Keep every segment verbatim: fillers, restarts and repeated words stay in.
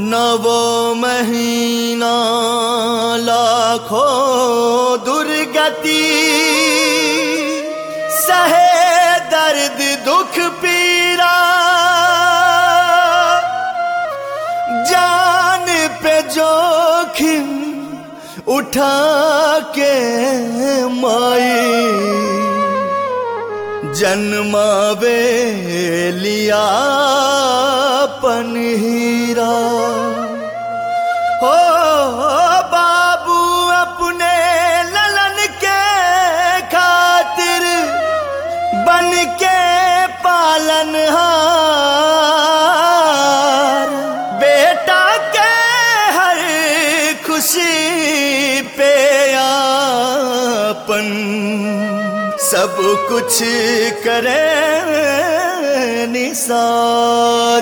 नवो महीना लाखों दुर्गति सहे दर्द दुख पीरा जान पे जोखिम उठा के माई जन्मावे लिया पन हीरा हो बाबू अपने ललन के खातिर बन के पालनहार बेटा के हर खुशी पे आपन सब कुछ करे निसार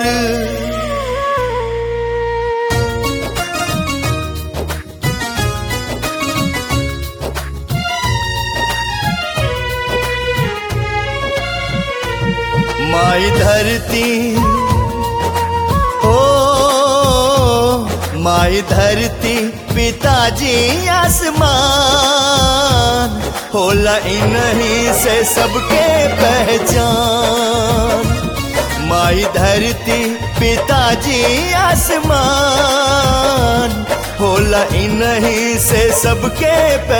माई धरती हो माई धरती पिताजी आसमान होला इन्हीं से सबके पहचान माई धरती पिताजी आसमान होला इन्हीं से सबके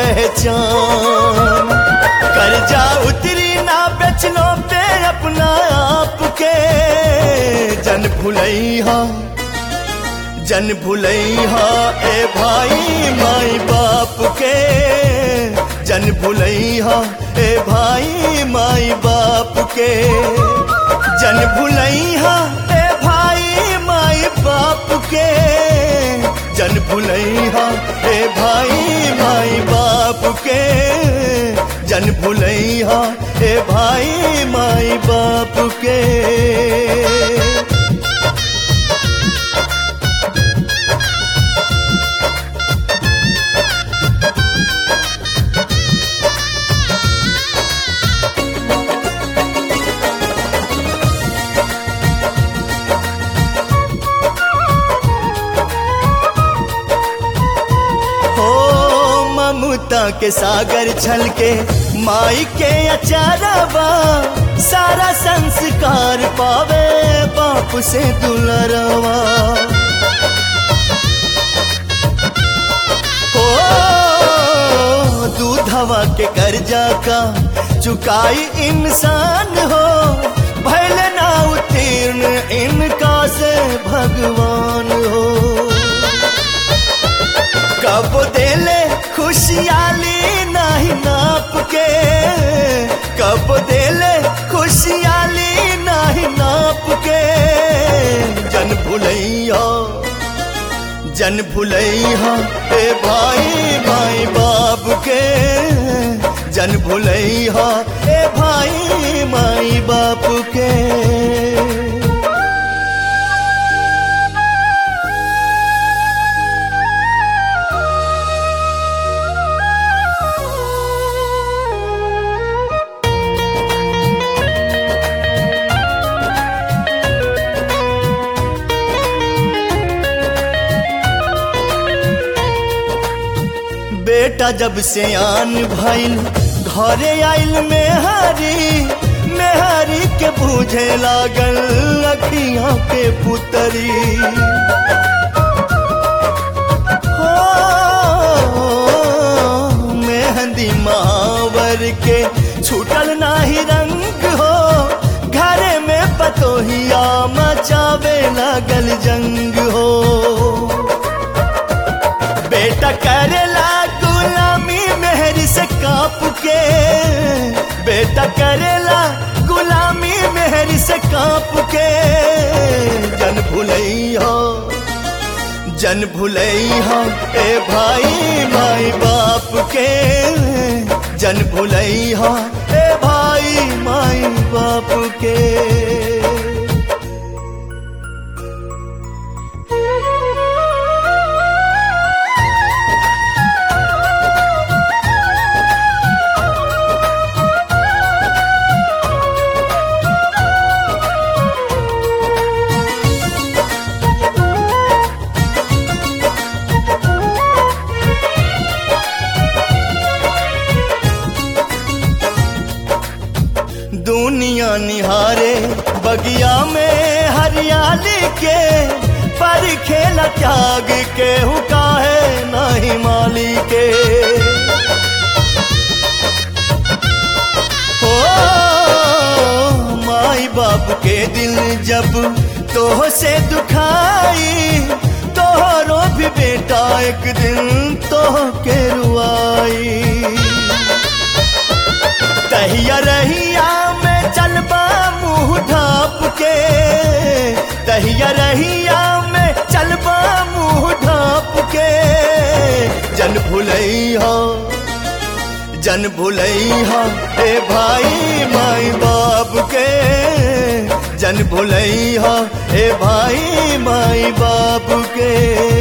पहचान कर्जा उतरी ना बेचनो पे अपना आप के जन भुलैया जन भुलैया ए भाई माई बाप के जन भुलैया ए भाई माई बाप के जन भुलैया ए भाई माई बाप के जन भुलैया ए भाई माई बाप के जन भुलैया ए भाई माई बाप के ममता के सागर छलके माई के अचारवा सारा संस्कार पावे बाप से दुलरवा हो दूधवा के कर्जा का चुकाई इंसान हो भले ना उत्तीर्ण इनका से भगवान हो कब देले खुशियाली नहीं नाप के कब देले खुशियाली नहीं नाप के जन भुलैया जन भुलैया ए भाई माई बाप के जन भुलैया ए भाई माई बाप के बेटा जब से आन भइल घरे आइल मेहरी मेहरी के बूझे लागल अखियां के पुतरी हो मेहंदी मावर के छूटल नाही रंग हो घरे में पतोहिया मचावे लागल जंग हो बेटा करेला गुलामी मेहरी से काप के बेटा करेला गुलामी मेहरी से काप के जन भुलैया जन भुलैया ए भाई माई बाप के जन भुलैया ए भाई माई बाप के दुनिया निहारे बगिया में हरियाली के, पर खेला त्याग के हुका है नहीं माली के। हो माई बाप के दिल जब तोह से दुखाई, तोहरो भी बेटा एक दिन तोह के रुआई। तहिया रहिया में चलबा मुँह ढाप के, तहिया रहिया में चलबा मुँह ढाप के। जन भुलैया जन भुलैया ए भाई माई बाप के, जन भुलैया ए भाई माई बाप के।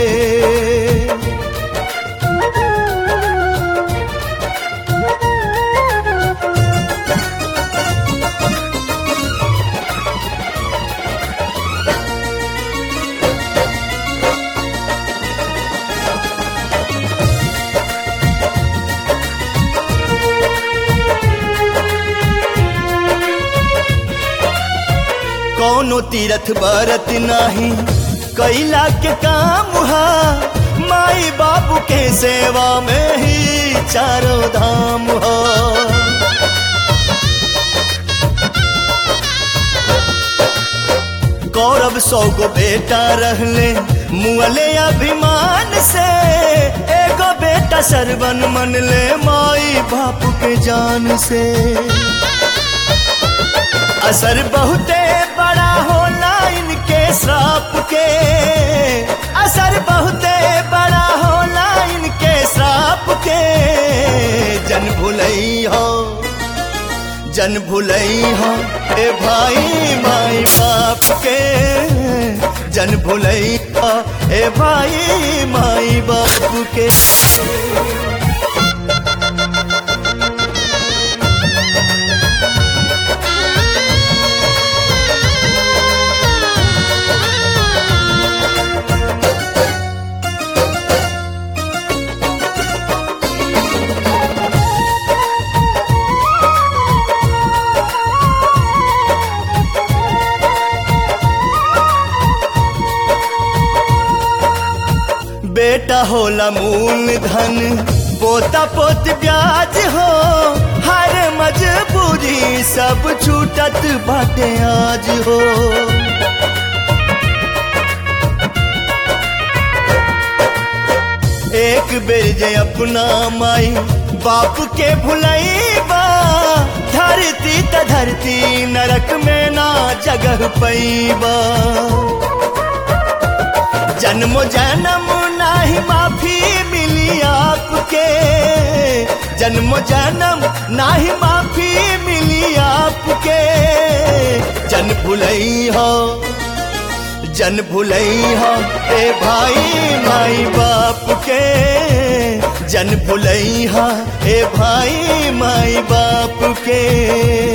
कौनो तीरथ बरत नाही कैला के काम हा, माई बाबू के सेवा में ही चारों धाम हा। कौरव सौ गो बेटा रहले मुअले अभिमान से, एगो बेटा सरवन मन ले माई बापू के जान से। असर बहुते बड़ा होला इनके श्राप के, असर बहुते बड़ा होला इनके श्राप के। जन भुलैया जन भुलैया ए भाई माई बाप के, जन भुलैया ए भाई माई बाप के। बेटा होला मूल धन, पोता पोत ब्याज हो, हर मजबूरी सब छूटत बाटे आज हो। एक बेर जे अपना माई बाप के भुलैबा, धरती त धरती नरक में ना जगह पैबा। जन्म जन्म नाही माफी मिली आपके, जन्म जन्म नाही माफी मिली आपके। जन भुलैया जन भुलैया ए भाई माई बाप के, जन भुलैया ए भाई माई बाप के।